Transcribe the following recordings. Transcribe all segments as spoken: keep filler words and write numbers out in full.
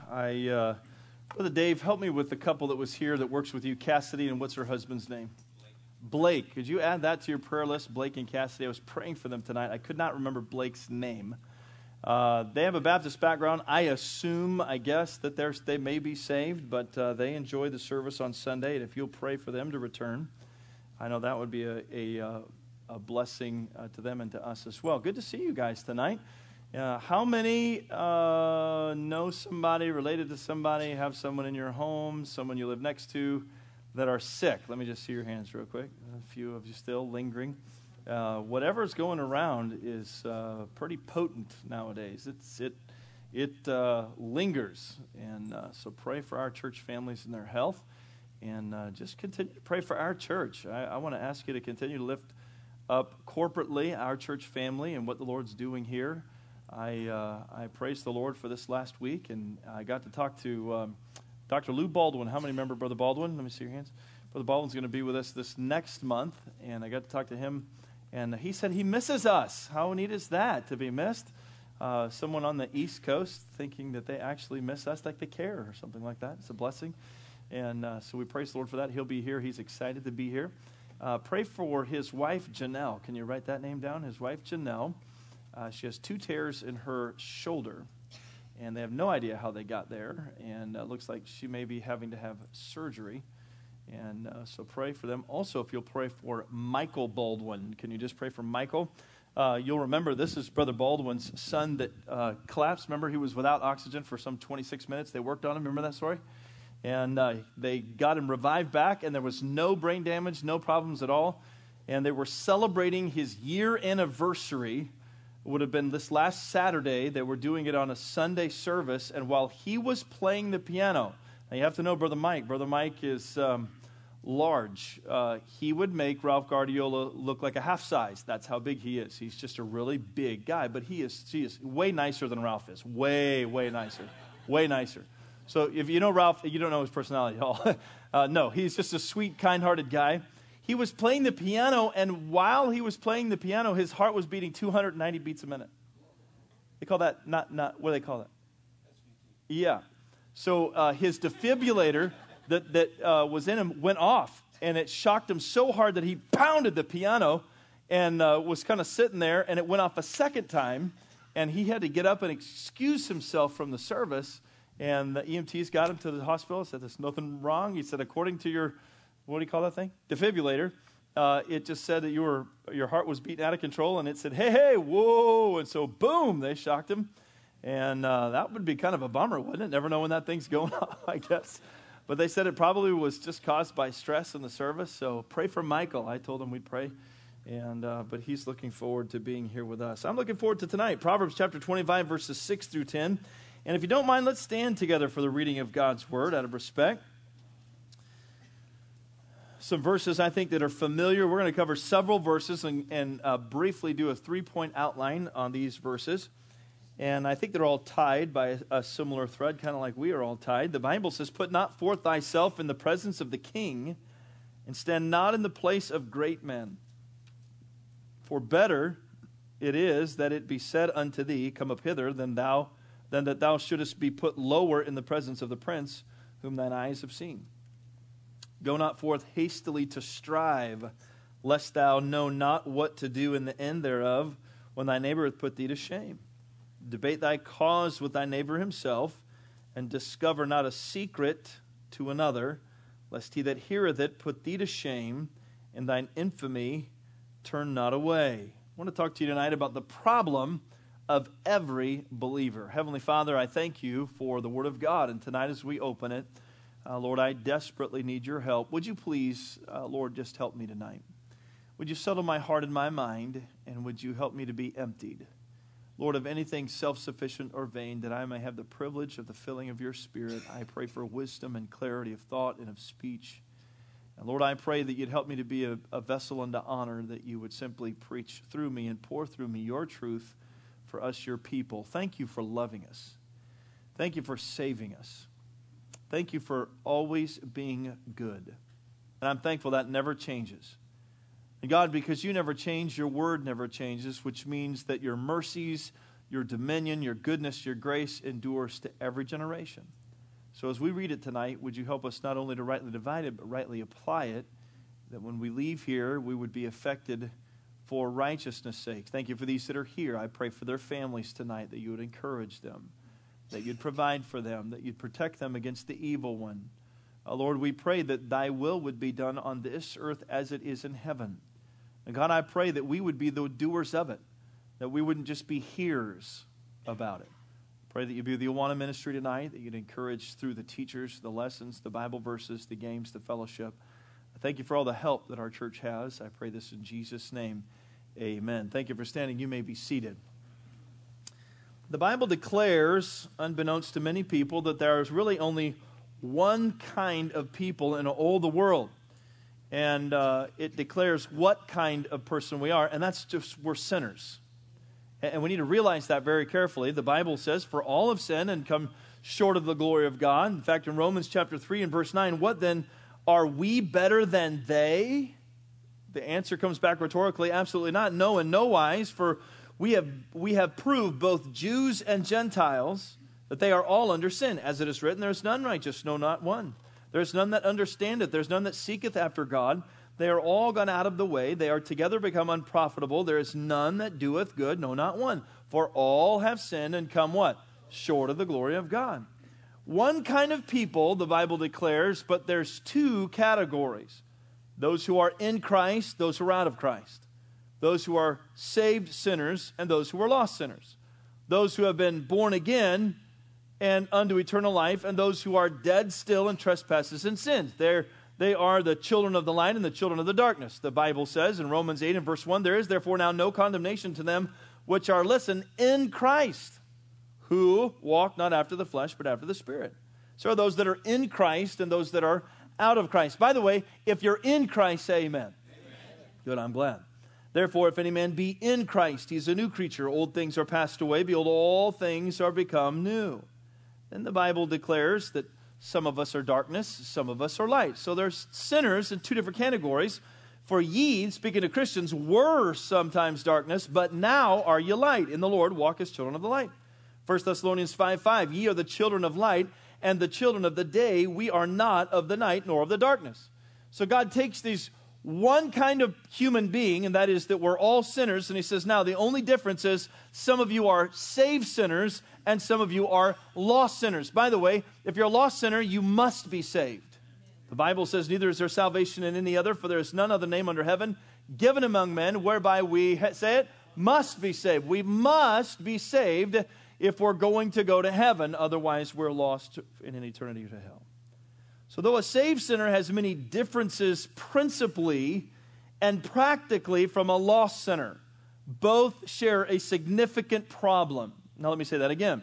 I, uh, Brother Dave, help me with the couple that was here that works with you, Cassidy, and what's her husband's name? Blake. Blake. Could you add that to your prayer list, Blake and Cassidy? I was praying for them tonight. I could not remember Blake's name. Uh, they have a Baptist background. I assume, I guess, that they're, they may be saved, but uh, they enjoy the service on Sunday, and if you'll pray for them to return, I know that would be a, a, uh, a blessing uh, to them and to us as well. Good to see you guys tonight. Uh, how many uh, know somebody, related to somebody, have someone in your home, someone you live next to that are sick? Let me just see your hands real quick. A few of you still lingering. Uh, whatever's going around is uh, pretty potent nowadays. It's it it uh, lingers, and uh, so pray for our church families and their health, and uh, just continue to pray for our church. I, I want to ask you to continue to lift up corporately our church family and what the Lord's doing here. I uh, I praised the Lord for this last week, and I got to talk to um, Doctor Lou Baldwin. How many remember Brother Baldwin? Let me see your hands. Brother Baldwin's going to be with us this next month, and I got to talk to him, and he said he misses us. How neat is that, to be missed? Uh, someone on the East Coast thinking that they actually miss us, like they care or something like that. It's a blessing, and uh, so we praise the Lord for that. He'll be here. He's excited to be here. Uh, pray for his wife, Janelle. Can you write that name down? His wife, Janelle. Uh, she has two tears in her shoulder, and they have no idea how they got there, and it uh, looks like she may be having to have surgery, and uh, so pray for them. Also, if you'll pray for Michael Baldwin, can you just pray for Michael? Uh, you'll remember this is Brother Baldwin's son that uh, collapsed. Remember, he was without oxygen for some twenty-six minutes. They worked on him. Remember that story? And uh, they got him revived back, and there was no brain damage, no problems at all, and they were celebrating his year anniversary. Would have been this last Saturday. They were doing it on a Sunday service, and while he was playing the piano, now you have to know Brother Mike. Brother Mike is um, large. Uh, he would make Ralph Guardiola look like a half size. That's how big he is. He's just a really big guy, but he is, he is way nicer than Ralph is. Way, way nicer. Way nicer. So if you know Ralph, you don't know his personality at all. uh, no, he's just a sweet, kind-hearted guy. He was playing the piano, and while he was playing the piano, his heart was beating two hundred ninety beats a minute. They call that, not, not what do they call that? Yeah. So uh, his defibrillator that, that uh, was in him went off, and it shocked him so hard that he pounded the piano and uh, was kind of sitting there, and it went off a second time, and he had to get up and excuse himself from the service, and the E M Ts got him to the hospital, said there's nothing wrong. He said, according to your what do you call that thing? Defibrillator. Uh, it just said that you were your heart was beating out of control, and it said, hey, hey, whoa. And so, boom, they shocked him. And uh, that would be kind of a bummer, wouldn't it? Never know when that thing's going off, I guess. But they said it probably was just caused by stress in the service. So pray for Michael. I told him we'd pray. and uh, But he's looking forward to being here with us. I'm looking forward to tonight. Proverbs chapter twenty-five, verses six through ten. And if you don't mind, let's stand together for the reading of God's word out of respect. Some verses I think that are familiar. We're going to cover several verses and, and uh, briefly do a three-point outline on these verses. And I think they're all tied by a, a similar thread, kind of like we are all tied. The Bible says, put not forth thyself in the presence of the king, and stand not in the place of great men. For better it is that it be said unto thee, come up hither, than thou, than that thou shouldest be put lower in the presence of the prince, whom thine eyes have seen. Go not forth hastily to strive, lest thou know not what to do in the end thereof, when thy neighbor hath put thee to shame. Debate thy cause with thy neighbor himself, and discover not a secret to another, lest he that heareth it put thee to shame, and thine infamy turn not away. I want to talk to you tonight about the problem of every believer. Heavenly Father, I thank you for the Word of God, and tonight as we open it, Uh, Lord, I desperately need your help. Would you please, uh, Lord, just help me tonight? Would you settle my heart and my mind, and would you help me to be emptied, Lord, of anything self-sufficient or vain, that I may have the privilege of the filling of your Spirit. I pray for wisdom and clarity of thought and of speech. And Lord, I pray that you'd help me to be a, a vessel unto honor, that you would simply preach through me and pour through me your truth for us, your people. Thank you for loving us. Thank you for saving us. Thank you for always being good. And I'm thankful that never changes. And God, because you never change, your word never changes, which means that your mercies, your dominion, your goodness, your grace endures to every generation. So as we read it tonight, would you help us not only to rightly divide it, but rightly apply it, that when we leave here, we would be affected for righteousness' sake. Thank you for these that are here. I pray for their families tonight, that you would encourage them, that you'd provide for them, that you'd protect them against the evil one. Uh, Lord, we pray that thy will would be done on this earth as it is in heaven. And God, I pray that we would be the doers of it, that we wouldn't just be hearers about it. Pray that you'd be with the Awana ministry tonight, that you'd encourage through the teachers, the lessons, the Bible verses, the games, the fellowship. I thank you for all the help that our church has. I pray this in Jesus' name. Amen. Thank you for standing. You may be seated. The Bible declares, unbeknownst to many people, that there is really only one kind of people in all the world. And uh, it declares what kind of person we are, and that's just we're sinners. And we need to realize that very carefully. The Bible says, for all have sinned and come short of the glory of God. In fact, in Romans chapter three and verse nine, what then, are we better than they? The answer comes back rhetorically, absolutely not. No, in no wise, for we have we have proved, both Jews and Gentiles, that they are all under sin. As it is written, there is none righteous, no, not one. There is none that understandeth, there is none that seeketh after God. They are all gone out of the way. They are together become unprofitable. There is none that doeth good, no, not one. For all have sinned and come what? Short of the glory of God. One kind of people, the Bible declares, but there's two categories. Those who are in Christ, those who are out of Christ. Those who are saved sinners and those who are lost sinners. Those who have been born again and unto eternal life, and those who are dead still in trespasses and sins. They're They are the children of the light and the children of the darkness. The Bible says in Romans eight and verse one, there is therefore now no condemnation to them which are, listen, in Christ, who walk not after the flesh, but after the Spirit. So are those that are in Christ and those that are out of Christ. By the way, if you're in Christ, say amen. Amen. Good, I'm glad. Therefore, if any man be in Christ, he is a new creature. Old things are passed away. Behold, all things are become new. Then the Bible declares that some of us are darkness, some of us are light. So there's sinners in two different categories. For ye, speaking to Christians, were sometimes darkness, but now are ye light. In the Lord walk as children of the light. First Thessalonians five five, ye are the children of light and the children of the day. We are not of the night nor of the darkness. So God takes these one kind of human being, and that is that we're all sinners. And he says, now the only difference is some of you are saved sinners and some of you are lost sinners. By the way, if you're a lost sinner, you must be saved. The Bible says, neither is there salvation in any other, for there is none other name under heaven given among men whereby we, say it, must be saved. We must be saved if we're going to go to heaven. Otherwise, we're lost in an eternity to hell. So though a saved sinner has many differences principally and practically from a lost sinner, both share a significant problem. Now let me say that again.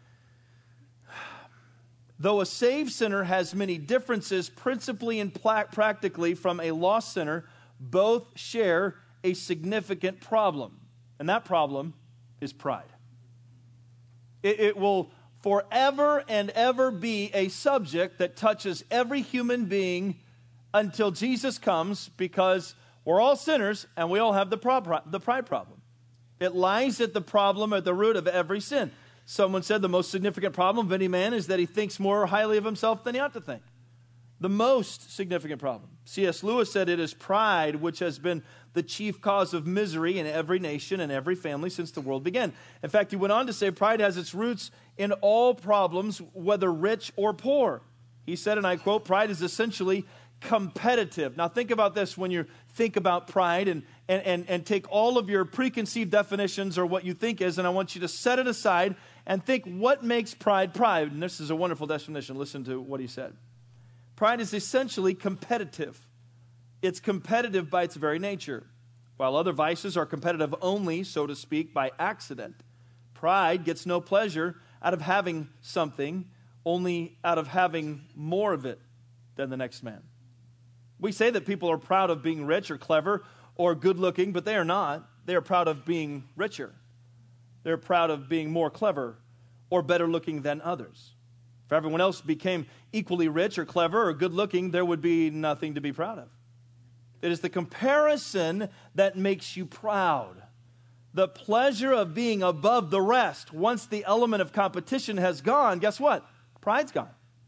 Though a saved sinner has many differences principally and practically from a lost sinner, both share a significant problem. And that problem is pride. It, it will forever and ever be a subject that touches every human being until Jesus comes, because we're all sinners and we all have the, pro- the pride problem. It lies at the problem at the root of every sin. Someone said the most significant problem of any man is that he thinks more highly of himself than he ought to think. The most significant problem. C S Lewis said it is pride which has been the chief cause of misery in every nation and every family since the world began. In fact, he went on to say pride has its roots in all problems, whether rich or poor. He said, and I quote, pride is essentially competitive. Now think about this when you think about pride, and, and, and, and take all of your preconceived definitions or what you think is, and I want you to set it aside and think what makes pride pride. And this is a wonderful definition. Listen to what he said. Pride is essentially competitive. It's competitive by its very nature. While other vices are competitive only, so to speak, by accident, pride gets no pleasure out of having something, only out of having more of it than the next man. We say that people are proud of being rich or clever or good looking, but they are not. They are proud of being richer. They're proud of being more clever or better looking than others. If everyone else became equally rich or clever or good looking, there would be nothing to be proud of. It is the comparison that makes you proud. the pleasure of being above the rest. Once the element of competition has gone, guess what? Pride's gone.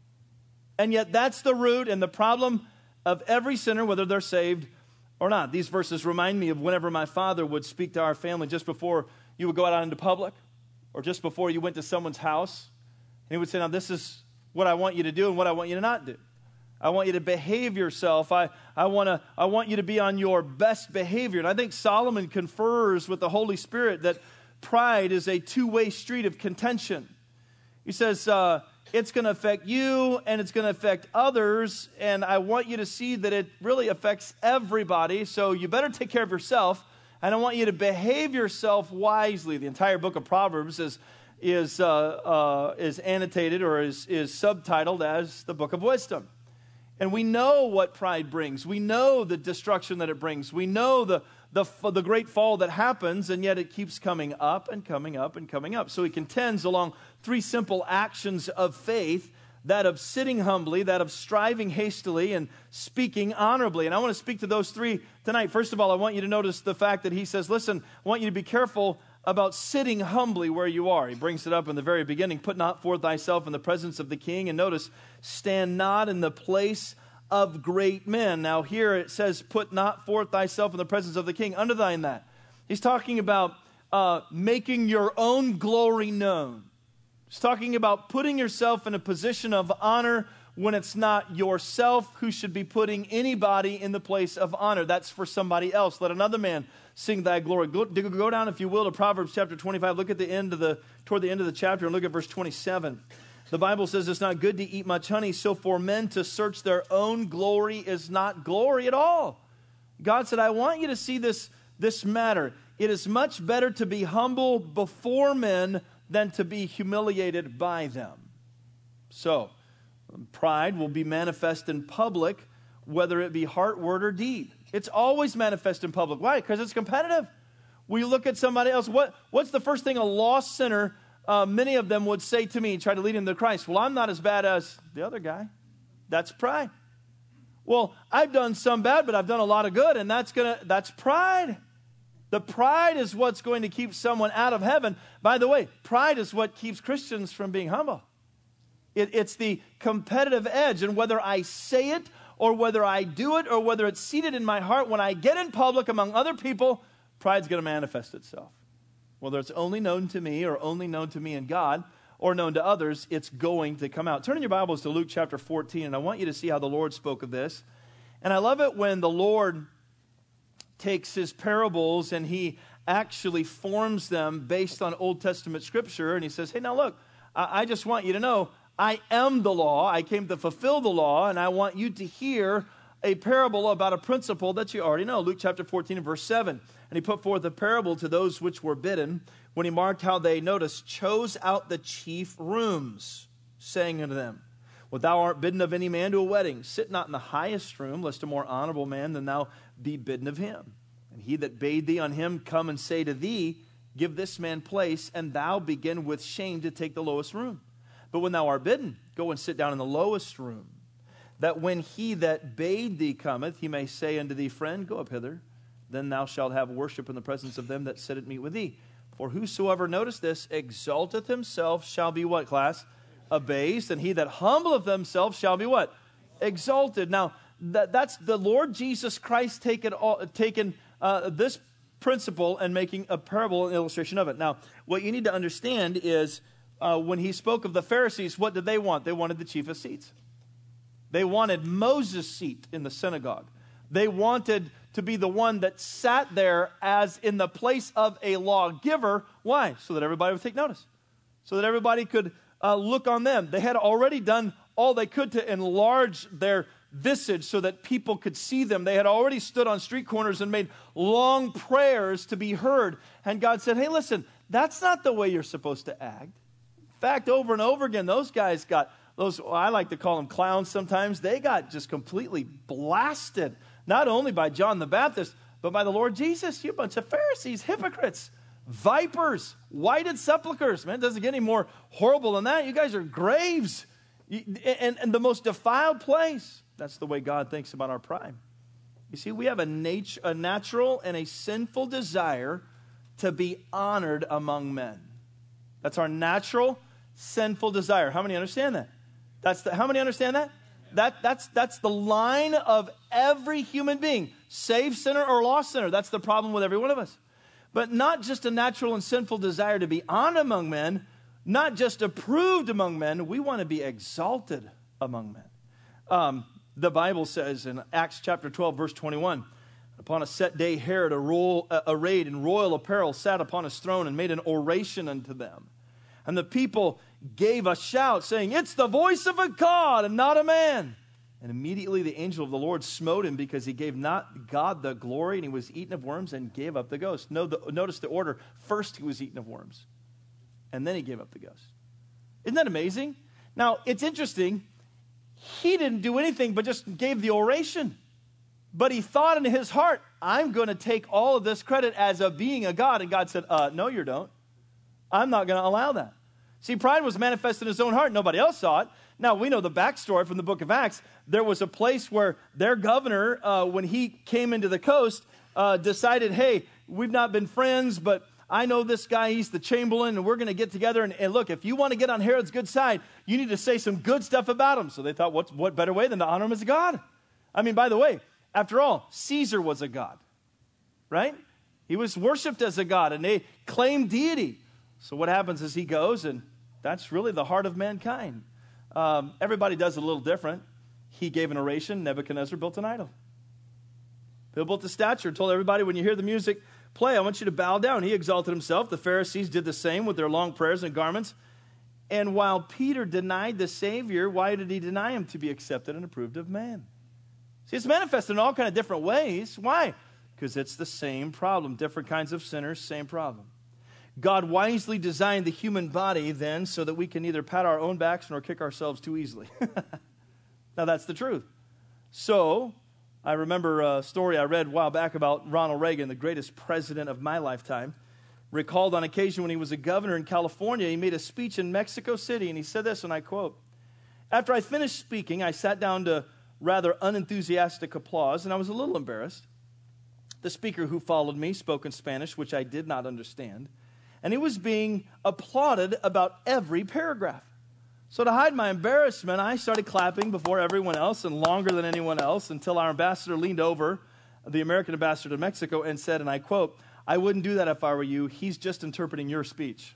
And yet that's the root and the problem of every sinner, whether they're saved or not. These verses remind me of whenever my father would speak to our family just before you would go out into public or just before you went to someone's house. And he would say, now this is what I want you to do and what I want you to not do. I want you to behave yourself. I, I, wanna, I want you to be on your best behavior. And I think Solomon confers with the Holy Spirit that pride is a two-way street of contention. He says, uh, it's going to affect you and it's going to affect others. And I want you to see that it really affects everybody. So you better take care of yourself. And I want you to behave yourself wisely. The entire book of Proverbs is, is, uh, uh, is annotated or is, is subtitled as the book of wisdom. And we know what pride brings. We know the destruction that it brings. We know the, the, the great fall that happens, and yet it keeps coming up and coming up and coming up. So he contends along three simple actions of faith, that of sitting humbly, that of striving hastily, and speaking honorably. And I want to speak to those three tonight. First of all, I want you to notice the fact that he says, listen, I want you to be careful about sitting humbly where you are. He brings it up in the very beginning. Put not forth thyself in the presence of the king. And notice, stand not in the place of great men. Now here it says, put not forth thyself in the presence of the king. Underline that. He's talking about uh, making your own glory known. He's talking about putting yourself in a position of honor when it's not yourself who should be putting anybody in the place of honor. That's for somebody else. Let another man sing thy glory. Go, go down, if you will, to Proverbs chapter twenty-five. Look at the end of the, toward the end of the chapter and look at verse twenty-seven. The Bible says it's not good to eat much honey, so for men to search their own glory is not glory at all. God said, I want you to see this, this matter. It is much better to be humble before men than to be humiliated by them. So, pride will be manifest in public, whether it be heart, word, or deed. It's always manifest in public. Why? Because it's competitive. We look at somebody else. What, what's the first thing a lost sinner, uh, many of them would say to me, try to lead him to Christ? Well, I'm not as bad as the other guy. That's pride. Well, I've done some bad, but I've done a lot of good, and that's gonna that's pride. The pride is what's going to keep someone out of heaven. By the way, pride is what keeps Christians from being humble. It, it's the competitive edge, and whether I say it or whether I do it or whether it's seated in my heart, when I get in public among other people, pride's going to manifest itself. Whether it's only known to me or only known to me and God or known to others, it's going to come out. Turn in your Bibles to Luke chapter fourteen, and I want you to see how the Lord spoke of this. And I love it when the Lord takes his parables and he actually forms them based on Old Testament scripture, and he says, hey, now look, I, I just want you to know, I am the law. I came to fulfill the law, and I want you to hear a parable about a principle that you already know. Luke chapter fourteen and verse seven. And he put forth a parable to those which were bidden, when he marked how they, notice, chose out the chief rooms, saying unto them, well, thou art bidden of any man to a wedding. Sit not in the highest room, lest a more honorable man than thou be bidden of him. And he that bade thee on him come and say to thee, give this man place, and thou begin with shame to take the lowest room. But when thou art bidden, go and sit down in the lowest room, that when he that bade thee cometh, he may say unto thee, friend, go up hither. Then thou shalt have worship in the presence of them that sit at meat with thee. For whosoever, notice this, exalteth himself shall be what, class? Abased. And he that humbleth himself shall be what? Exalted. Now, that, that's the Lord Jesus Christ taken, all, taken uh, this principle and making a parable, an illustration of it. Now, what you need to understand is, Uh, when he spoke of the Pharisees, what did they want? They wanted the chiefest seats. They wanted Moses' seat in the synagogue. They wanted to be the one that sat there as in the place of a lawgiver. Why? So that everybody would take notice. So that everybody could uh, look on them. They had already done all they could to enlarge their visage so that people could see them. They had already stood on street corners and made long prayers to be heard. And God said, hey, listen, that's not the way you're supposed to act. In fact, over and over again, those guys got, those, I like to call them clowns sometimes, they got just completely blasted, not only by John the Baptist, but by the Lord Jesus. You bunch of Pharisees, hypocrites, vipers, whited sepulchres. Man, it doesn't get any more horrible than that. You guys are graves, and, and the most defiled place. That's the way God thinks about our pride. You see, we have a, nat- a natural and a sinful desire to be honored among men. That's our natural, sinful desire. How many understand that? That's the, how many understand that? That that's that's the line of every human being, saved sinner or lost sinner. That's the problem with every one of us. But not just a natural and sinful desire to be honored among men, not just approved among men. We want to be exalted among men. Um, the Bible says in Acts chapter twelve, verse twenty-one, upon a set day, Herod, arrayed in royal apparel, sat upon his throne and made an oration unto them. And the people gave a shout, saying, "It's the voice of a God and not a man." And immediately the angel of the Lord smote him, because he gave not God the glory, and he was eaten of worms and gave up the ghost. No, the, notice the order. First he was eaten of worms, and then he gave up the ghost. Isn't that amazing? Now, it's interesting. He didn't do anything but just gave the oration. But he thought in his heart, I'm going to take all of this credit as of being a God. And God said, uh, no, you don't. I'm not going to allow that. See, pride was manifest in his own heart. Nobody else saw it. Now, we know the backstory from the book of Acts. There was a place where their governor, uh, when he came into the coast, uh, decided, hey, we've not been friends, but I know this guy, he's the Chamberlain, and we're going to get together. And, and look, if you want to get on Herod's good side, you need to say some good stuff about him. So they thought, what's, what better way than to honor him as a god? I mean, by the way, after all, Caesar was a god, right? He was worshipped as a god, and they claimed deity. So what happens is he goes, and that's really the heart of mankind. Um, everybody does it a little different. He gave an oration. Nebuchadnezzar built an idol. He built a statue and told everybody, when you hear the music play, I want you to bow down. He exalted himself. The Pharisees did the same with their long prayers and garments. And while Peter denied the Savior, why did he deny him? To be accepted and approved of man. See, it's manifested in all kinds of different ways. Why? Because it's the same problem. Different kinds of sinners, same problem. God wisely designed the human body then so that we can neither pat our own backs nor kick ourselves too easily. Now, that's the truth. So, I remember a story I read a while back about Ronald Reagan, the greatest president of my lifetime. Recalled on occasion when he was a governor in California, he made a speech in Mexico City, and he said this, and I quote, "After I finished speaking, I sat down to rather unenthusiastic applause, and I was a little embarrassed. The speaker who followed me spoke in Spanish, which I did not understand, and he was being applauded about every paragraph. So to hide my embarrassment, I started clapping before everyone else and longer than anyone else until our ambassador leaned over, the American ambassador to Mexico, and said, and I quote, 'I wouldn't do that if I were you. He's just interpreting your speech.'"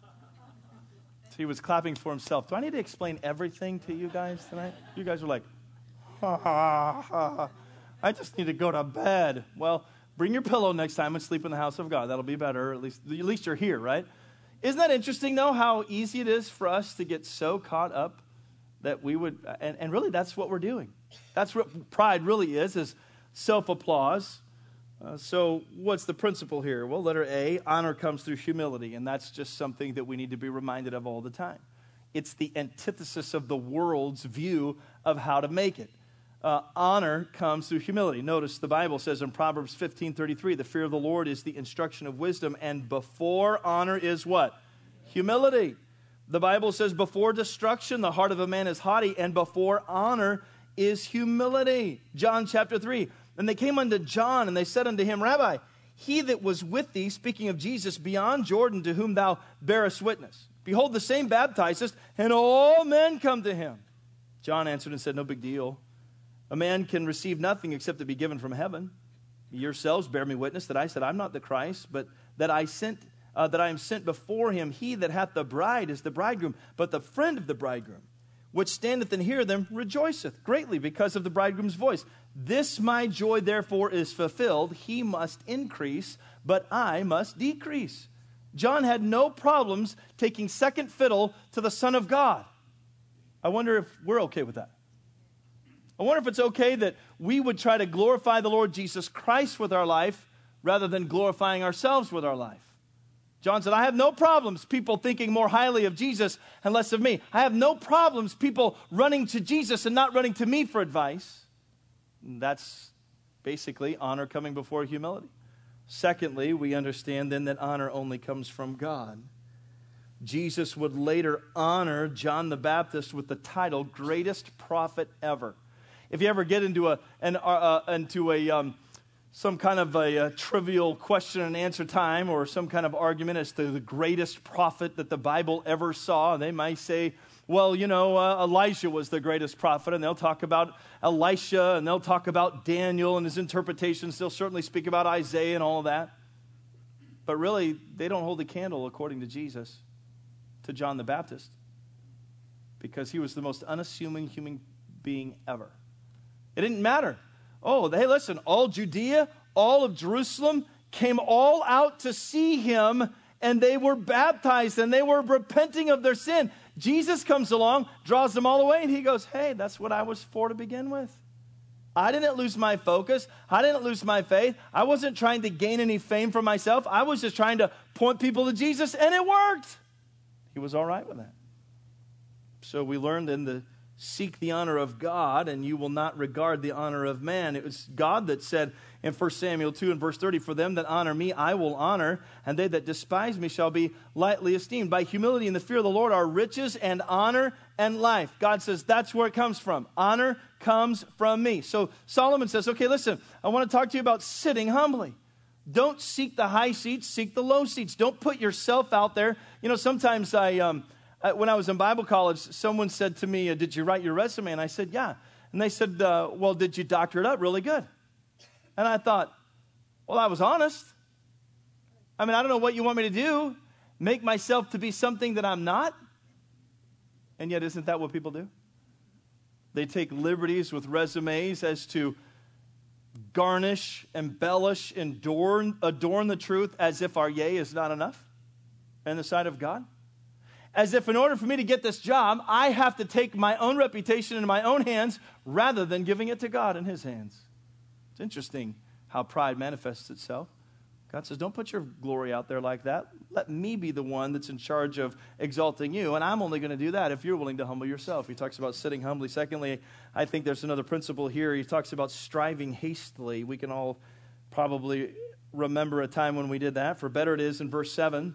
So he was clapping for himself. Do I need to explain everything to you guys tonight? You guys are like, ha, ha, ha. I just need to go to bed. Well, bring your pillow next time and sleep in the house of God. That'll be better. At least, at least you're here, right? Isn't that interesting, though, how easy it is for us to get so caught up that we would, and, and really that's what we're doing. That's what pride really is, is self-applause. Uh, so what's the principle here? Well, letter A, honor comes through humility, and that's just something that we need to be reminded of all the time. It's the antithesis of the world's view of how to make it. Uh, honor comes through humility. Notice the Bible says in Proverbs fifteen thirty-three, the fear of the Lord is the instruction of wisdom, and before honor is what? Humility. The Bible says before destruction, the heart of a man is haughty, and before honor is humility. John chapter three, and they came unto John, and they said unto him, Rabbi, he that was with thee, speaking of Jesus, beyond Jordan, to whom thou bearest witness. Behold, the same baptizeth, and all men come to him. John answered and said, no big deal. A man can receive nothing except to be given from heaven. Yourselves bear me witness that I said, I'm not the Christ, but that I sent, uh, that I am sent before him. He that hath the bride is the bridegroom, but the friend of the bridegroom, which standeth and heareth them, rejoiceth greatly because of the bridegroom's voice. This my joy therefore is fulfilled. He must increase, but I must decrease. John had no problems taking second fiddle to the Son of God. I wonder if we're okay with that. I wonder if it's okay that we would try to glorify the Lord Jesus Christ with our life rather than glorifying ourselves with our life. John said, I have no problems people thinking more highly of Jesus and less of me. I have no problems people running to Jesus and not running to me for advice. And that's basically honor coming before humility. Secondly, we understand then that honor only comes from God. Jesus would later honor John the Baptist with the title, greatest prophet ever. If you ever get into a, an, uh, into a um, some kind of a, a trivial question and answer time or some kind of argument as to the greatest prophet that the Bible ever saw. They might say, well, you know, uh, Elijah was the greatest prophet, and they'll talk about Elisha, and they'll talk about Daniel and his interpretations. They'll certainly speak about Isaiah and all of that. But really, they don't hold a candle, according to Jesus, to John the Baptist, because he was the most unassuming human being ever. It didn't matter. Oh, hey, listen, all Judea, all of Jerusalem came all out to see him, and they were baptized, and they were repenting of their sin. Jesus comes along, draws them all away, and he goes, hey, that's what I was for to begin with. I didn't lose my focus. I didn't lose my faith. I wasn't trying to gain any fame for myself. I was just trying to point people to Jesus, and it worked. He was all right with that. So we learned in the seek the honor of God, and you will not regard the honor of man. It was God that said in First Samuel two and verse thirty, for them that honor me, I will honor, and they that despise me shall be lightly esteemed. By humility and the fear of the Lord are riches and honor and life. God says that's where it comes from. Honor comes from me. So Solomon says, okay, listen, I want to talk to you about sitting humbly. Don't seek the high seats, seek the low seats. Don't put yourself out there. You know, sometimes I... um. Uh, when I was in Bible college, someone said to me, uh, did you write your resume? And I said, yeah. And they said, uh, well, did you doctor it up really good? And I thought, well, I was honest. I mean, I don't know what you want me to do, make myself to be something that I'm not. And yet, isn't that what people do? They take liberties with resumes as to garnish, embellish, adorn, adorn the truth as if our yea is not enough in the sight of God. As if in order for me to get this job, I have to take my own reputation into my own hands rather than giving it to God in his hands. It's interesting how pride manifests itself. God says, don't put your glory out there like that. Let me be the one that's in charge of exalting you, and I'm only going to do that if you're willing to humble yourself. He talks about sitting humbly. Secondly, I think there's another principle here. He talks about striving hastily. We can all probably remember a time when we did that. For better it is in verse seven.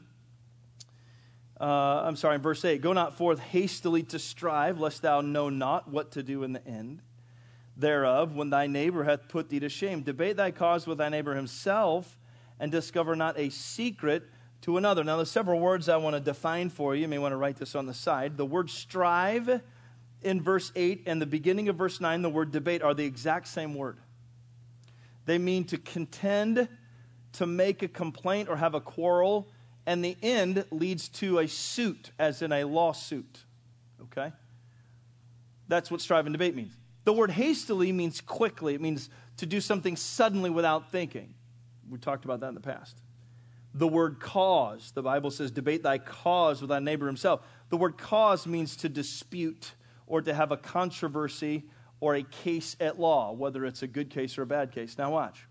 Uh, I'm sorry, in verse eight, go not forth hastily to strive, lest thou know not what to do in the end thereof, when thy neighbor hath put thee to shame. Debate thy cause with thy neighbor himself, and discover not a secret to another. Now, there's several words I want to define for you. You may want to write this on the side. The word strive in verse eight and the beginning of verse nine, the word debate, are the exact same word. They mean to contend, to make a complaint or have a quarrel, and the end leads to a suit, as in a lawsuit. Okay? That's what strive and debate means. The word hastily means quickly. It means to do something suddenly without thinking. We talked about that in the past. The word cause, the Bible says, debate thy cause with thy neighbor himself. The word cause means to dispute or to have a controversy or a case at law, whether it's a good case or a bad case. Now watch.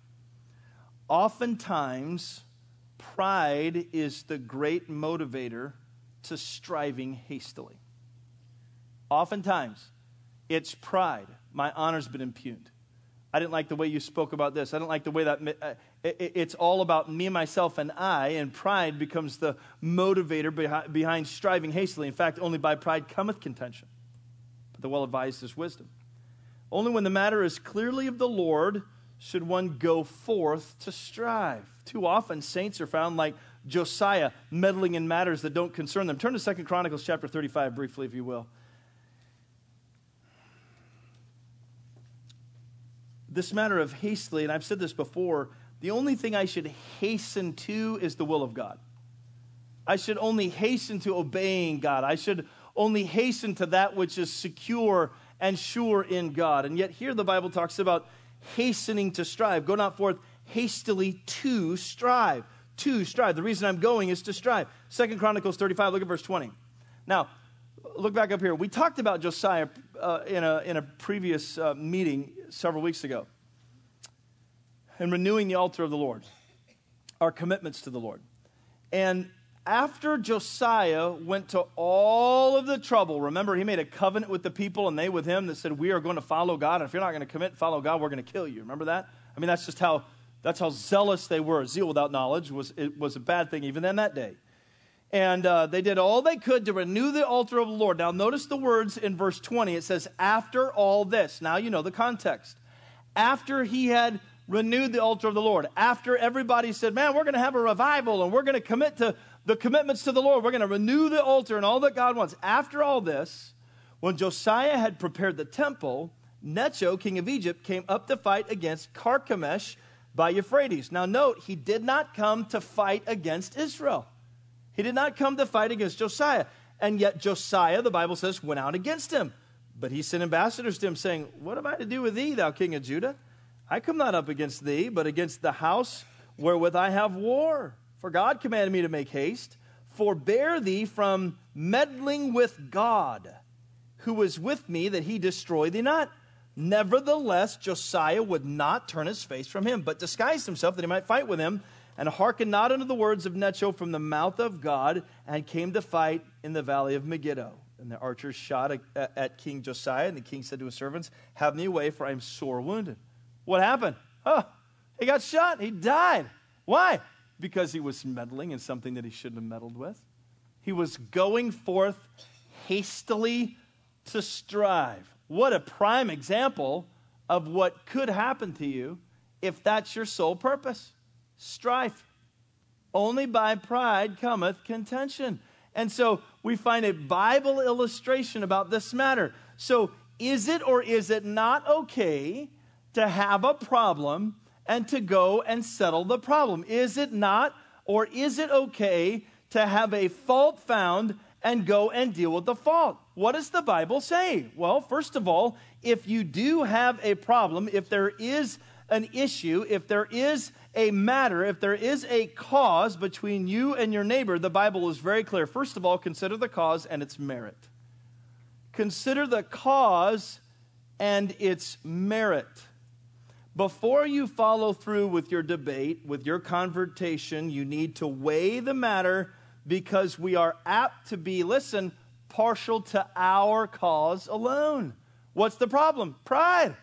Oftentimes, pride is the great motivator to striving hastily. Oftentimes, it's pride. My honor's been impugned. I didn't like the way you spoke about this. I didn't like the way that... Uh, it, it's all about me, myself, and I, and pride becomes the motivator behind, behind striving hastily. In fact, only by pride cometh contention. But the well-advised is wisdom. Only when the matter is clearly of the Lord should one go forth to strive. Too often, saints are found like Josiah, meddling in matters that don't concern them. Turn to Second Chronicles chapter thirty-five briefly, if you will. This matter of hastily, and I've said this before, the only thing I should hasten to is the will of God. I should only hasten to obeying God. I should only hasten to that which is secure and sure in God. And yet here the Bible talks about hastening to strive. Go not forth hastily to strive. To strive. The reason I'm going is to strive. Second Chronicles thirty-five, look at verse twenty. Now, look back up here. We talked about Josiah uh, in, a, in a previous uh, meeting several weeks ago. And renewing the altar of the Lord. Our commitments to the Lord. And after Josiah went to all of the trouble, remember he made a covenant with the people and they with him that said, we are going to follow God. And if you're not going to commit and follow God, we're going to kill you. Remember that? I mean, that's just how, that's how zealous they were. Zeal without knowledge was, it was a bad thing even in that day. And uh, they did all they could to renew the altar of the Lord. Now, notice the words in verse twenty. It says, after all this. Now you know the context. After he had renewed the altar of the Lord. After everybody said, man, we're going to have a revival and we're going to commit to the commitments to the Lord. We're going to renew the altar and all that God wants. After all this, when Josiah had prepared the temple, Necho, king of Egypt, came up to fight against Carchemish by Euphrates. Now note, he did not come to fight against Israel. He did not come to fight against Josiah. And yet Josiah, the Bible says, went out against him. But he sent ambassadors to him saying, what have I to do with thee, thou king of Judah? I come not up against thee, but against the house wherewith I have war. For God commanded me to make haste. Forbear thee from meddling with God, who is with me, that he destroy thee not. Nevertheless, Josiah would not turn his face from him, but disguised himself that he might fight with him, and hearkened not unto the words of Necho from the mouth of God, and came to fight in the valley of Megiddo. And the archers shot at King Josiah, and the king said to his servants, have me away, for I am sore wounded. What happened? Oh, he got shot. He died. Why? Because he was meddling in something that he shouldn't have meddled with. He was going forth hastily to strive. What a prime example of what could happen to you if that's your sole purpose. Strife. Only by pride cometh contention. And so we find a Bible illustration about this matter. So is it or is it not okay to have a problem and to go and settle the problem? Is it not, or is it okay to have a fault found and go and deal with the fault? What does the Bible say? Well, first of all, if you do have a problem, if there is an issue, if there is a matter, if there is a cause between you and your neighbor, the Bible is very clear. First of all, consider the cause and its merit. Consider the cause and its merit. Before you follow through with your debate, with your confrontation, you need to weigh the matter, because we are apt to be, listen, partial to our cause alone. What's the problem? Pride.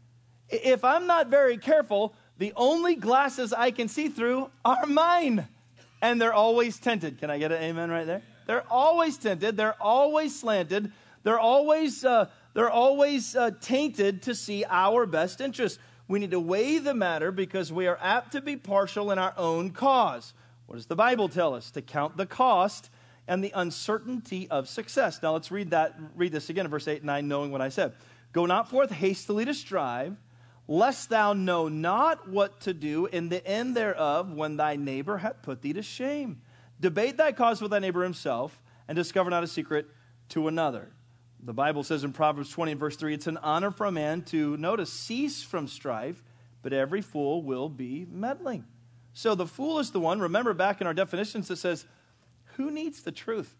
If I'm not very careful, the only glasses I can see through are mine. And they're always tinted. Can I get an amen right there? They're always tinted. They're always slanted. They're always, uh, they're always uh, tainted to see our best interest. We need to weigh the matter, because we are apt to be partial in our own cause. What does the Bible tell us? To count the cost and the uncertainty of success. Now let's read that. Read this again in verse eight and nine, knowing what I said. Go not forth hastily to strive, lest thou know not what to do in the end thereof, when thy neighbor hath put thee to shame. Debate thy cause with thy neighbor himself, and discover not a secret to another. The Bible says in Proverbs twenty and verse three, it's an honor for a man to, notice, cease from strife, but every fool will be meddling. So the fool is the one, remember back in our definitions, that says, who needs the truth?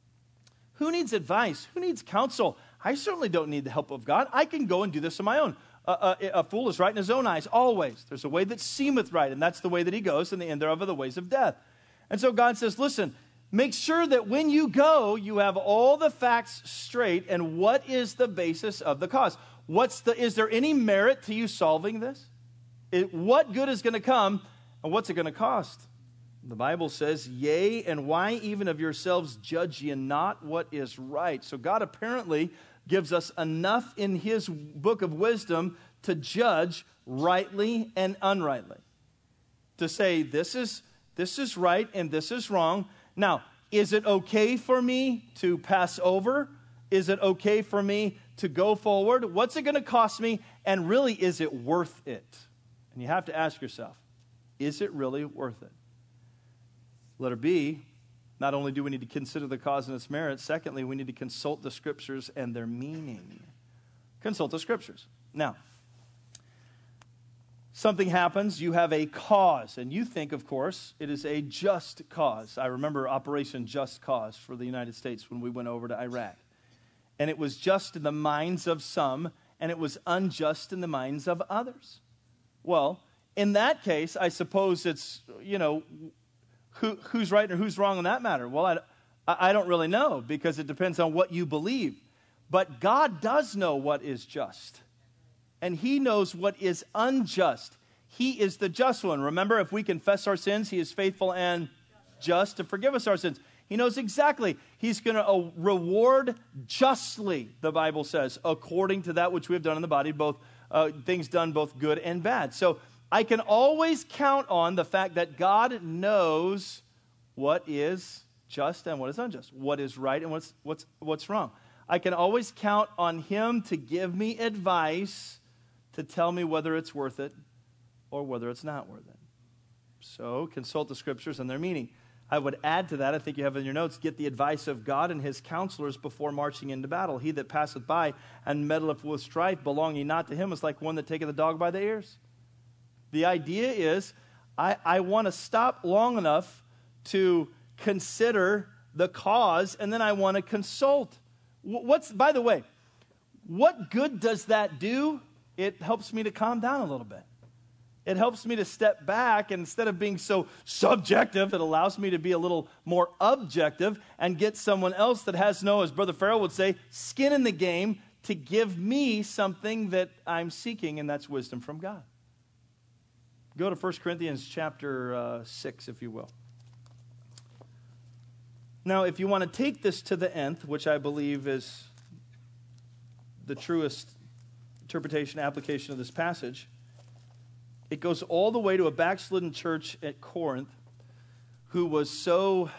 Who needs advice? Who needs counsel? I certainly don't need the help of God. I can go and do this on my own. Uh, a, a fool is right in his own eyes, always. There's a way that seemeth right, and that's the way that he goes, and the end thereof are the ways of death. And so God says, listen, make sure that when you go, you have all the facts straight, and what is the basis of the cause? What's the? Is there any merit to you solving this? It, what good is going to come, and what's it going to cost? The Bible says, yea, and why even of yourselves judge ye not what is right? So God apparently gives us enough in his book of wisdom to judge rightly and unrightly. To say this is, this is right and this is wrong. Now, is it okay for me to pass over? Is it okay for me to go forward? What's it going to cost me? And really, is it worth it? And you have to ask yourself, is it really worth it? Letter B, not only do we need to consider the cause and its merit, secondly, we need to consult the Scriptures and their meaning. Consult the Scriptures. Now, something happens, you have a cause, and you think, of course, it is a just cause. I remember Operation Just Cause for the United States when we went over to Iraq. And it was just in the minds of some, and it was unjust in the minds of others. Well, in that case, I suppose it's, you know, Who, who's right or who's wrong on that matter? Well, I, I don't really know, because it depends on what you believe. But God does know what is just. And he knows what is unjust. He is the just one. Remember, if we confess our sins, he is faithful and just to forgive us our sins. He knows exactly. He's going to reward justly, the Bible says, according to that which we have done in the body, both uh, things done both good and bad. So I can always count on the fact that God knows what is just and what is unjust, what is right and what's what's what's wrong. I can always count on him to give me advice, to tell me whether it's worth it or whether it's not worth it. So consult the scriptures and their meaning. I would add to that, I think you have in your notes, get the advice of God and his counselors before marching into battle. He that passeth by and meddleth with strife, belonging not to him, is like one that taketh the dog by the ears. The idea is, I, I want to stop long enough to consider the cause, and then I want to consult. What's, by the way, what good does that do? It helps me to calm down a little bit. It helps me to step back, and instead of being so subjective, it allows me to be a little more objective and get someone else that has no, as Brother Farrell would say, skin in the game to give me something that I'm seeking, and that's wisdom from God. Go to First Corinthians chapter uh, six, if you will. Now, if you want to take this to the nth, which I believe is the truest interpretation, application of this passage, it goes all the way to a backslidden church at Corinth who was so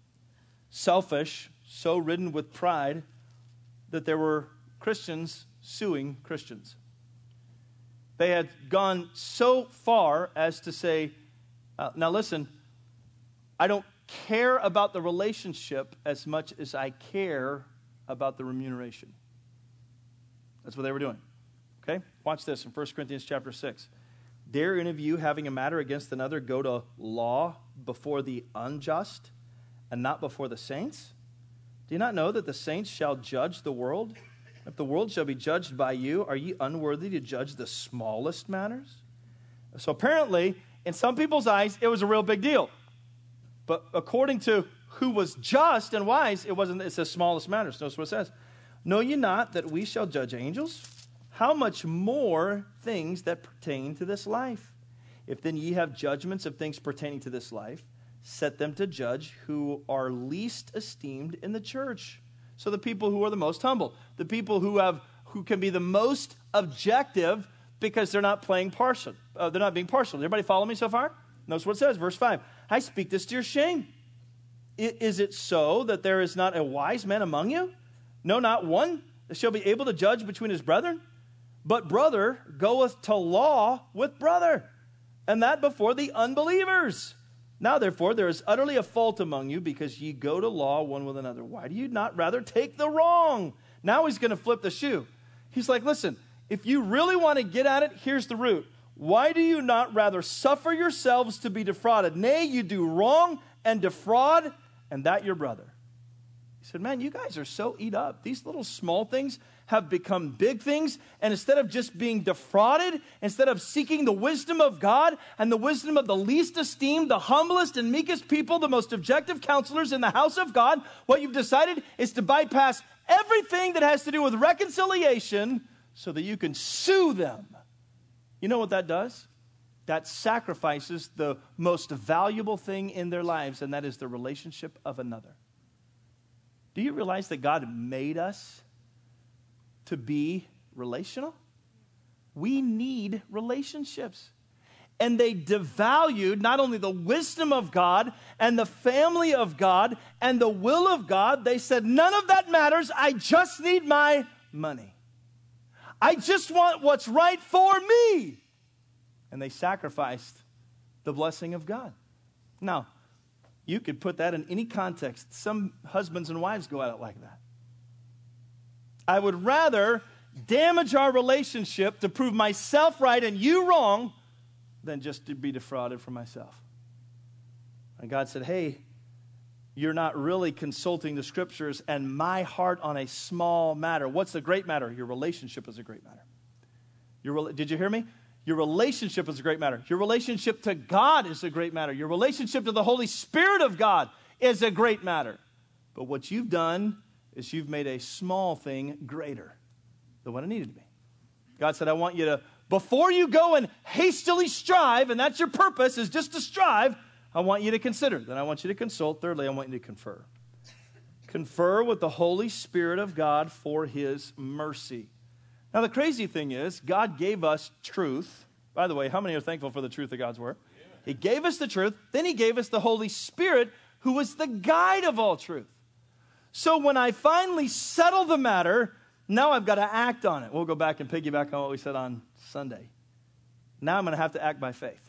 selfish, so ridden with pride, that there were Christians suing Christians. They had gone so far as to say, uh, now listen, I don't care about the relationship as much as I care about the remuneration. That's what they were doing. Okay? Watch this in First Corinthians chapter six. Dare any of you, having a matter against another, go to law before the unjust and not before the saints? Do you not know that the saints shall judge the world? If the world shall be judged by you, are ye unworthy to judge the smallest matters? So apparently, in some people's eyes, it was a real big deal. But according to who was just and wise, it wasn't. It's the smallest matters. Notice what it says. Know ye not that we shall judge angels? How much more things that pertain to this life? If then ye have judgments of things pertaining to this life, set them to judge who are least esteemed in the church. So the people who are the most humble, the people who have who can be the most objective because they're not playing partial. Uh, they're not being partial. Everybody follow me so far? Notice what it says, verse five. I speak this to your shame. I, is it so that there is not a wise man among you? No, not one that shall be able to judge between his brethren. But brother goeth to law with brother, and that before the unbelievers. Now, therefore, there is utterly a fault among you, because ye go to law one with another. Why do you not rather take the wrong? Now he's going to flip the shoe. He's like, listen, if you really want to get at it, here's the root. Why do you not rather suffer yourselves to be defrauded? Nay, you do wrong and defraud, and that your brother. He said, man, you guys are so eat up. These little small things have become big things. And instead of just being defrauded, instead of seeking the wisdom of God and the wisdom of the least esteemed, the humblest and meekest people, the most objective counselors in the house of God, what you've decided is to bypass everything that has to do with reconciliation so that you can sue them. You know what that does? That sacrifices the most valuable thing in their lives, and that is the relationship of another. Do you realize that God made us to be relational? We need relationships. And they devalued not only the wisdom of God and the family of God and the will of God. They said, none of that matters. I just need my money. I just want what's right for me. And they sacrificed the blessing of God. Now, you could put that in any context. Some husbands and wives go at it like that. I would rather damage our relationship to prove myself right and you wrong than just to be defrauded from myself. And God said, hey, you're not really consulting the scriptures and my heart on a small matter. What's the great matter? Your relationship is a great matter. Your, did you hear me? Your relationship is a great matter. Your relationship to God is a great matter. Your relationship to the Holy Spirit of God is a great matter. But what you've done is you've made a small thing greater than what it needed to be. God said, I want you to, before you go and hastily strive, and that's your purpose, is just to strive, I want you to consider. Then I want you to consult. Thirdly, I want you to confer. Confer with the Holy Spirit of God for His mercy. Now, the crazy thing is, God gave us truth, By the way, how many are thankful for the truth of God's word? Yeah. He gave us the truth. Then he gave us the Holy Spirit, who is the guide of all truth. So when I finally settle the matter, now I've got to act on it. We'll go back and piggyback on what we said on Sunday. Now I'm going to have to act by faith.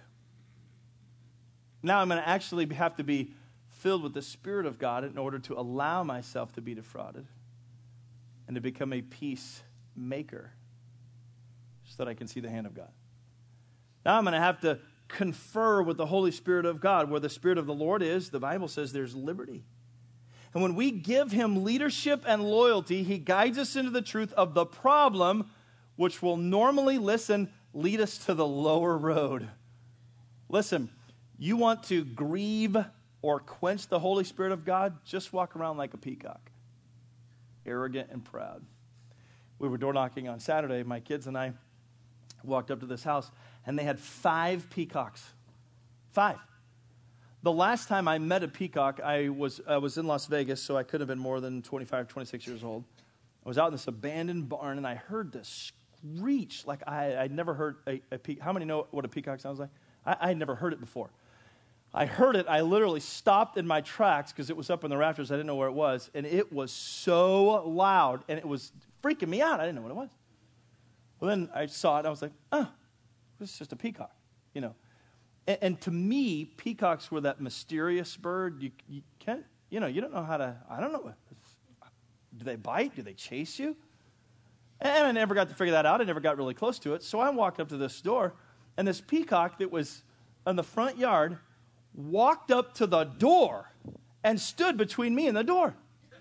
Now I'm going to actually have to be filled with the Spirit of God in order to allow myself to be defrauded and to become a peacemaker so that I can see the hand of God. Now I'm going to have to confer with the Holy Spirit of God. Where the Spirit of the Lord is, the Bible says there's liberty. And when we give him leadership and loyalty, he guides us into the truth of the problem, which will normally, listen, lead us to the lower road. Listen, you want to grieve or quench the Holy Spirit of God? Just walk around like a peacock, arrogant and proud. We were door knocking on Saturday. My kids and I walked up to this house, and they had five peacocks. Five. The last time I met a peacock, I was I was in Las Vegas, so I couldn't have been more than twenty-five, twenty-six years old. I was out in this abandoned barn, and I heard this screech like I, I'd never heard a, a peacock. How many know what a peacock sounds like? I, I had never heard it before. I heard it. I literally stopped in my tracks because it was up in the rafters. I didn't know where it was, and it was so loud, and it was freaking me out. I didn't know what it was. Well, then I saw it, and I was like, oh, this is just a peacock, you know. And, and to me, peacocks were that mysterious bird. You, you can't, you know, you don't know how to, I don't know. Do they bite? Do they chase you? And I never got to figure that out. I never got really close to it. So I walked up to this door, and this peacock that was in the front yard walked up to the door and stood between me and the door.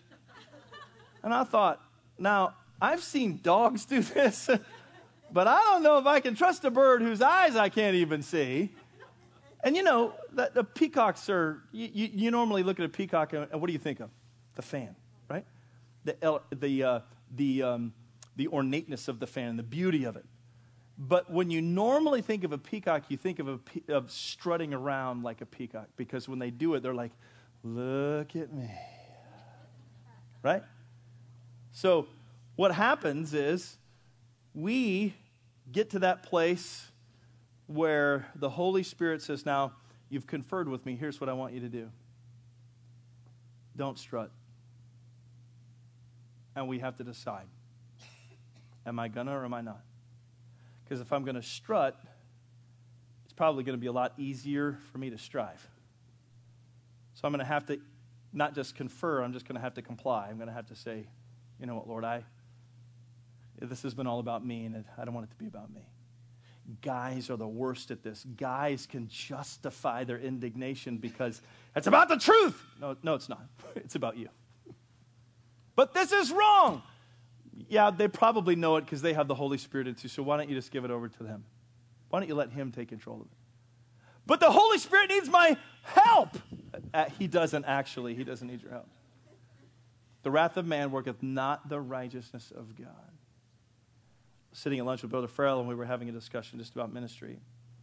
And I thought, now, I've seen dogs do this, but I don't know if I can trust a bird whose eyes I can't even see. And you know, the, the peacocks are, you, you, you normally look at a peacock, and what do you think of? The fan, right? The the uh, the um, the ornateness of the fan, the beauty of it. But when you normally think of a peacock, you think of a of strutting around like a peacock, because when they do it, they're like, look at me, right? So what happens is we get to that place where the Holy Spirit says, now, you've conferred with me. Here's what I want you to do. Don't strut. And we have to decide. Am I going to or am I not? Because if I'm going to strut, it's probably going to be a lot easier for me to strive. So I'm going to have to not just confer, I'm just going to have to comply. I'm going to have to say, you know what, Lord, I, this has been all about me, and I don't want it to be about me. Guys are the worst at this. Guys can justify their indignation because it's about the truth. No, no, it's not. It's about you. But this is wrong. Yeah, they probably know it because they have the Holy Spirit in too, so why don't you just give it over to them? Why don't you let him take control of it? But the Holy Spirit needs my help. Uh, he doesn't actually. He doesn't need your help. The wrath of man worketh not the righteousness of God. Sitting at lunch with Brother Farrell, and we were having a discussion just about ministry.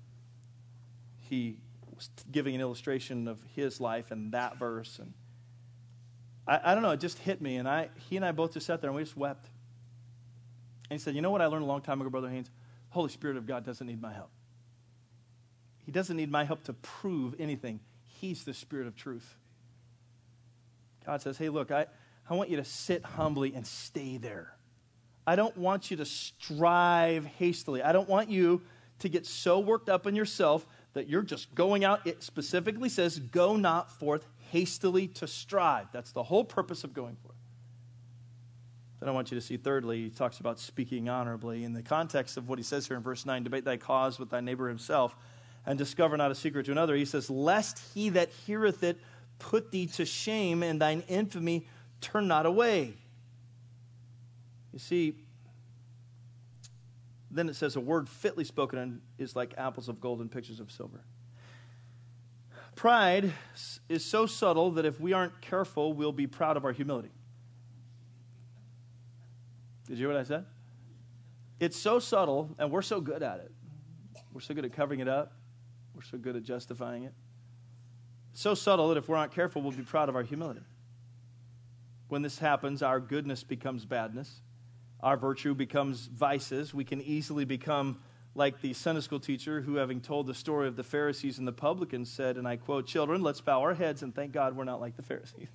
He was giving an illustration of his life and that verse, and I, I don't know, it just hit me, and I, he and I both just sat there and we just wept. And he said, you know what I learned a long time ago, Brother Haynes? The Holy Spirit of God doesn't need my help. He doesn't need my help to prove anything. He's the Spirit of truth. God says, hey, look, I, I want you to sit humbly and stay there. I don't want you to strive hastily. I don't want you to get so worked up in yourself that you're just going out. It specifically says, go not forth hastily to strive. That's the whole purpose of going forth. Then I want you to see, thirdly, he talks about speaking honorably. In the context of what he says here in verse nine, debate thy cause with thy neighbor himself, and discover not a secret to another. He says, lest he that heareth it put thee to shame, and thine infamy turn not away. You see, then it says, a word fitly spoken is like apples of gold and pictures of silver. Pride is so subtle that if we aren't careful, we'll be proud of our humility. Did you hear what I said? It's so subtle, and we're so good at it. We're so good at covering it up. We're so good at justifying it. It's so subtle that if we're not careful, we'll be proud of our humility. When this happens, our goodness becomes badness. Our virtue becomes vices. We can easily become like the Sunday school teacher who, having told the story of the Pharisees and the publicans, said, and I quote, "Children, let's bow our heads and thank God we're not like the Pharisees."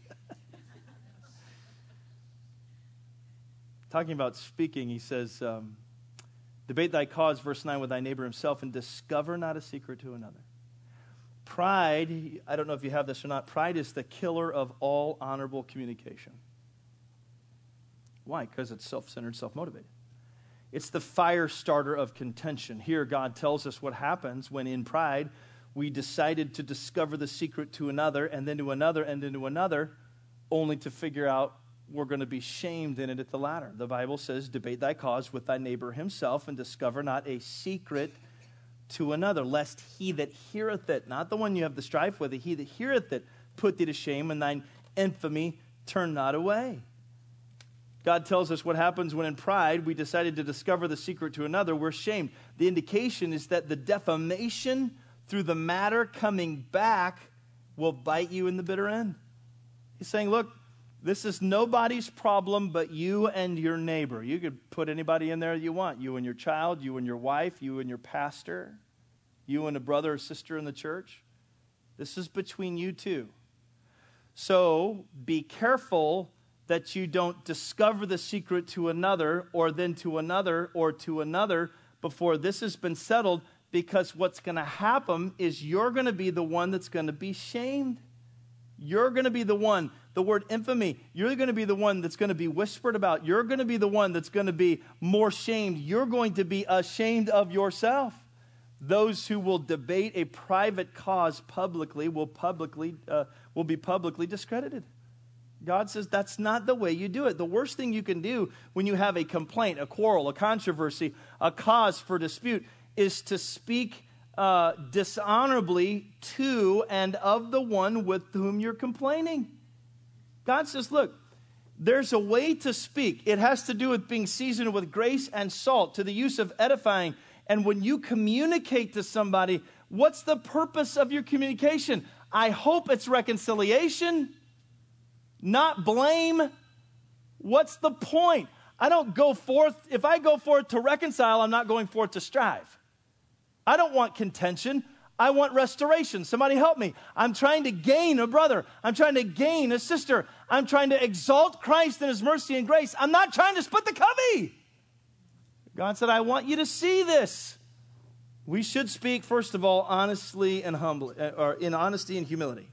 Talking about speaking, he says, um, debate thy cause, verse nine, with thy neighbor himself, and discover not a secret to another. Pride, I don't know if you have this or not, pride is the killer of all honorable communication. Why? Because it's self-centered, self-motivated. It's the fire starter of contention. Here, God tells us what happens when in pride we decided to discover the secret to another, and then to another, and then to another, only to figure out we're going to be shamed in it at the latter. The Bible says, debate thy cause with thy neighbor himself, and discover not a secret to another, lest he that heareth it, not the one you have the strife with, he that heareth it, put thee to shame, and thine infamy turn not away. God tells us what happens when in pride we decided to discover the secret to another, we're shamed. The indication is that the defamation through the matter coming back will bite you in the bitter end. He's saying, look, this is nobody's problem but you and your neighbor. You could put anybody in there you want. You and your child, you and your wife, you and your pastor, you and a brother or sister in the church. This is between you two. So be careful that you don't discover the secret to another, or then to another, or to another before this has been settled, because what's going to happen is you're going to be the one that's going to be shamed. You're going to be the one, the word infamy, you're going to be the one that's going to be whispered about. You're going to be the one that's going to be more shamed. You're going to be ashamed of yourself. Those who will debate a private cause publicly will publicly uh, will be publicly discredited. God says that's not the way you do it. The worst thing you can do when you have a complaint, a quarrel, a controversy, a cause for dispute is to speak uh, dishonorably to and of the one with whom you're complaining. God says, look, there's a way to speak. It has to do with being seasoned with grace and salt, to the use of edifying. And when you communicate to somebody, what's the purpose of your communication? I hope it's reconciliation, not blame. What's the point? I don't go forth, if I go forth to reconcile, I'm not going forth to strive. I don't want contention. I want restoration. Somebody help me. I'm trying to gain a brother. I'm trying to gain a sister. I'm trying to exalt Christ in his mercy and grace. I'm not trying to split the covey. God said, I want you to see this. We should speak, first of all, honestly and humbly, or in honesty and humility.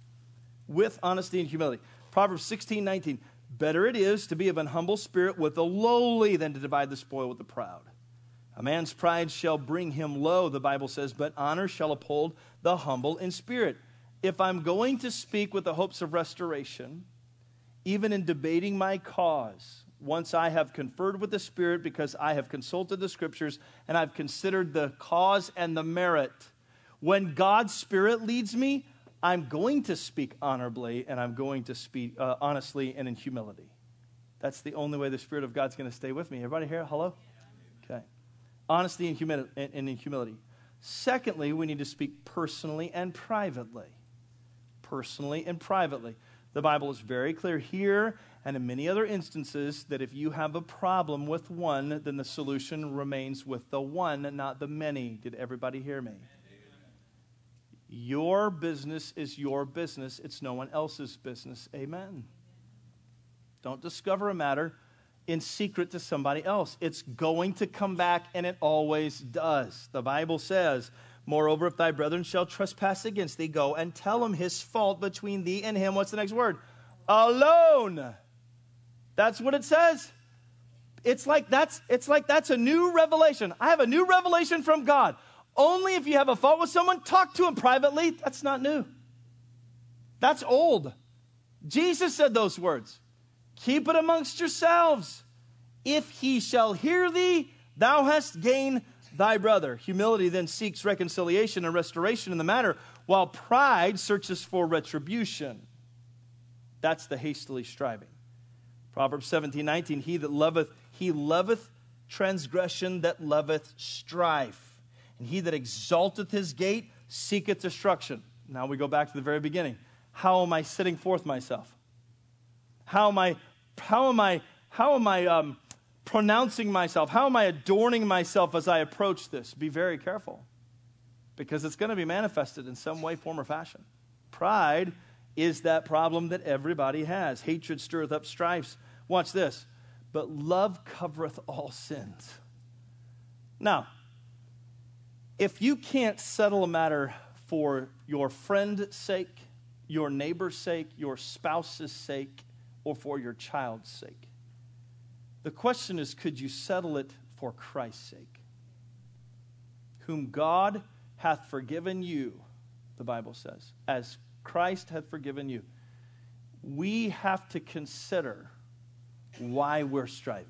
With honesty and humility. Proverbs sixteen nineteen. Better it is to be of an humble spirit with the lowly than to divide the spoil with the proud. A man's pride shall bring him low, the Bible says, but honor shall uphold the humble in spirit. If I'm going to speak with the hopes of restoration, even in debating my cause, once I have conferred with the Spirit because I have consulted the Scriptures and I've considered the cause and the merit, when God's Spirit leads me, I'm going to speak honorably and I'm going to speak uh, honestly and in humility. That's the only way the Spirit of God's going to stay with me. Everybody here? Hello? Okay. Honesty and, humi- and, and in humility. Secondly, we need to speak personally and privately. Personally and privately. The Bible is very clear here and in many other instances that if you have a problem with one, then the solution remains with the one, not the many. Did everybody hear me? Your business is your business. It's no one else's business. Amen. Don't discover a matter in secret to somebody else. It's going to come back, and it always does. The Bible says, moreover, if thy brethren shall trespass against thee, go and tell him his fault between thee and him. What's the next word? Alone. That's what it says. It's like that's, it's like that's a new revelation. I have a new revelation from God. Only if you have a fault with someone, talk to him privately. That's not new. That's old. Jesus said those words. Keep it amongst yourselves. If he shall hear thee, thou hast gained thy brother. Humility then seeks reconciliation and restoration in the matter, while pride searches for retribution. That's the hastily striving. Proverbs seventeen nineteen, he that loveth, he loveth transgression that loveth strife. And he that exalteth his gate seeketh destruction. Now we go back to the very beginning. How am I setting forth myself? How am I, how am I, how am I um, pronouncing myself? How am I adorning myself as I approach this? Be very careful, because it's going to be manifested in some way, form, or fashion. Pride is that problem that everybody has. Hatred stirreth up strifes. Watch this. But love covereth all sins. Now, if you can't settle a matter for your friend's sake, your neighbor's sake, your spouse's sake, or for your child's sake, the question is, could you settle it for Christ's sake? Whom God hath forgiven you, the Bible says, as Christ hath forgiven you. We have to consider why we're striving.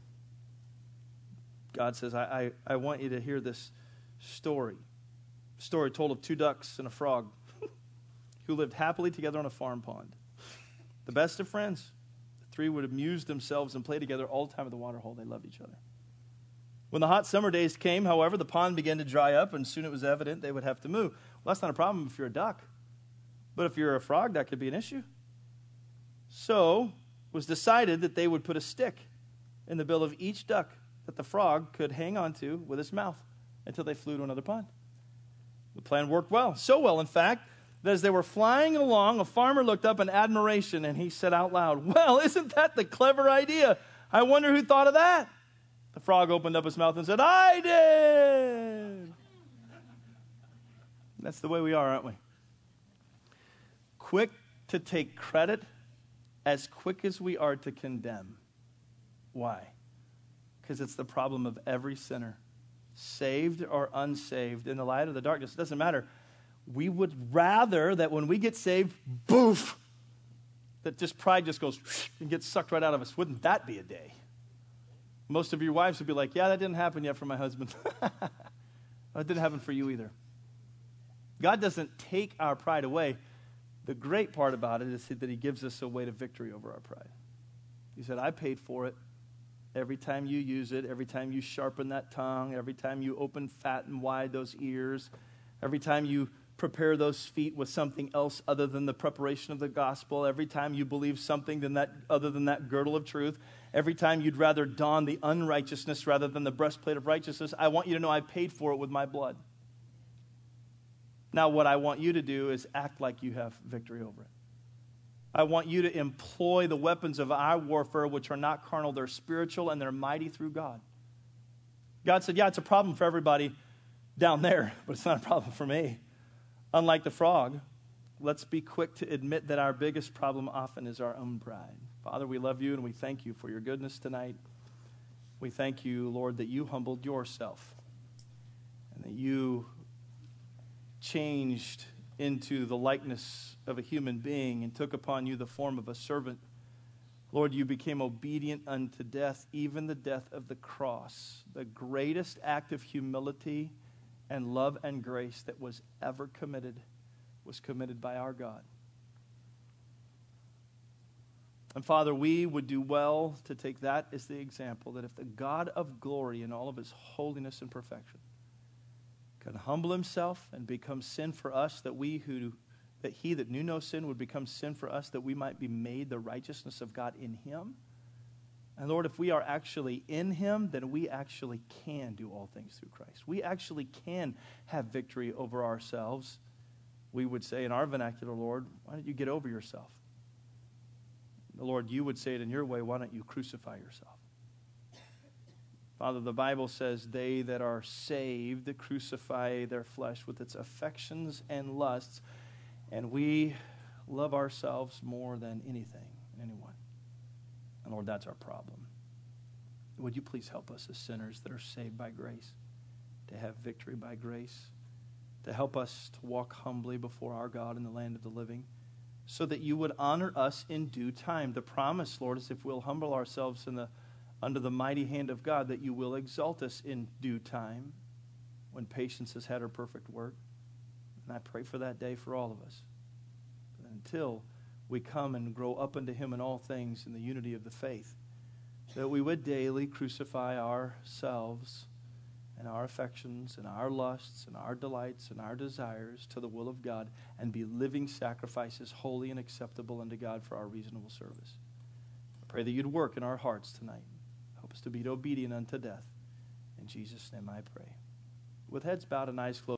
God says, I, I, I want you to hear this story. Story told of two ducks and a frog who lived happily together on a farm pond. The best of friends. The three would amuse themselves and play together all the time at the water hole. They loved each other. When the hot summer days came, however, the pond began to dry up, and soon it was evident they would have to move. Well, that's not a problem if you're a duck. But if you're a frog, that could be an issue. So it was decided that they would put a stick in the bill of each duck that the frog could hang onto with its mouth until they flew to another pond. The plan worked well. So well, in fact, that as they were flying along, a farmer looked up in admiration, and he said out loud, "Well, isn't that the clever idea? I wonder who thought of that." The frog opened up his mouth and said, "I did." That's the way we are, aren't we? Quick to take credit, as quick as we are to condemn. Why? Because it's the problem of every sinner, saved or unsaved, in the light of the darkness. It doesn't matter. We would rather that when we get saved, boof, that just pride just goes and gets sucked right out of us. Wouldn't that be a day? Most of your wives would be like, "Yeah, that didn't happen yet for my husband." That didn't happen for you either. God doesn't take our pride away. The great part about it is that he gives us a way to victory over our pride. He said, "I paid for it. Every time you use it, every time you sharpen that tongue, every time you open fat and wide those ears, every time you prepare those feet with something else other than the preparation of the gospel, every time you believe something than that, other than that girdle of truth, every time you'd rather don the unrighteousness rather than the breastplate of righteousness, I want you to know I paid for it with my blood. Now what I want you to do is act like you have victory over it. I want you to employ the weapons of our warfare, which are not carnal, they're spiritual, and they're mighty through God." God said, yeah, it's a problem for everybody down there, but it's not a problem for me. Unlike the frog, let's be quick to admit that our biggest problem often is our own pride. Father, we love you and we thank you for your goodness tonight. We thank you, Lord, that you humbled yourself and that you changed into the likeness of a human being and took upon you the form of a servant. Lord, you became obedient unto death, even the death of the cross, the greatest act of humility and love and grace that was ever committed was committed by our God. And Father, we would do well to take that as the example, that if the God of glory in all of his holiness and perfection can humble himself and become sin for us, that we who that he that knew no sin would become sin for us, that we might be made the righteousness of God in him. And Lord, if we are actually in him, then we actually can do all things through Christ. We actually can have victory over ourselves. We would say in our vernacular, Lord, why don't you get over yourself? The Lord, you would say it in your way, why don't you crucify yourself? Father, the Bible says they that are saved crucify their flesh with its affections and lusts, and we love ourselves more than anything, anyone. And Lord, that's our problem. Would you please help us as sinners that are saved by grace to have victory by grace, to help us to walk humbly before our God in the land of the living, so that you would honor us in due time. The promise, Lord, is if we'll humble ourselves in the, under the mighty hand of God, that you will exalt us in due time when patience has had her perfect work. And I pray for that day for all of us. But until we come and grow up unto him in all things in the unity of the faith, that we would daily crucify ourselves and our affections and our lusts and our delights and our desires to the will of God and be living sacrifices, holy and acceptable unto God for our reasonable service. I pray that you'd work in our hearts tonight. Help us to be obedient unto death. In Jesus' name I pray. With heads bowed and eyes closed.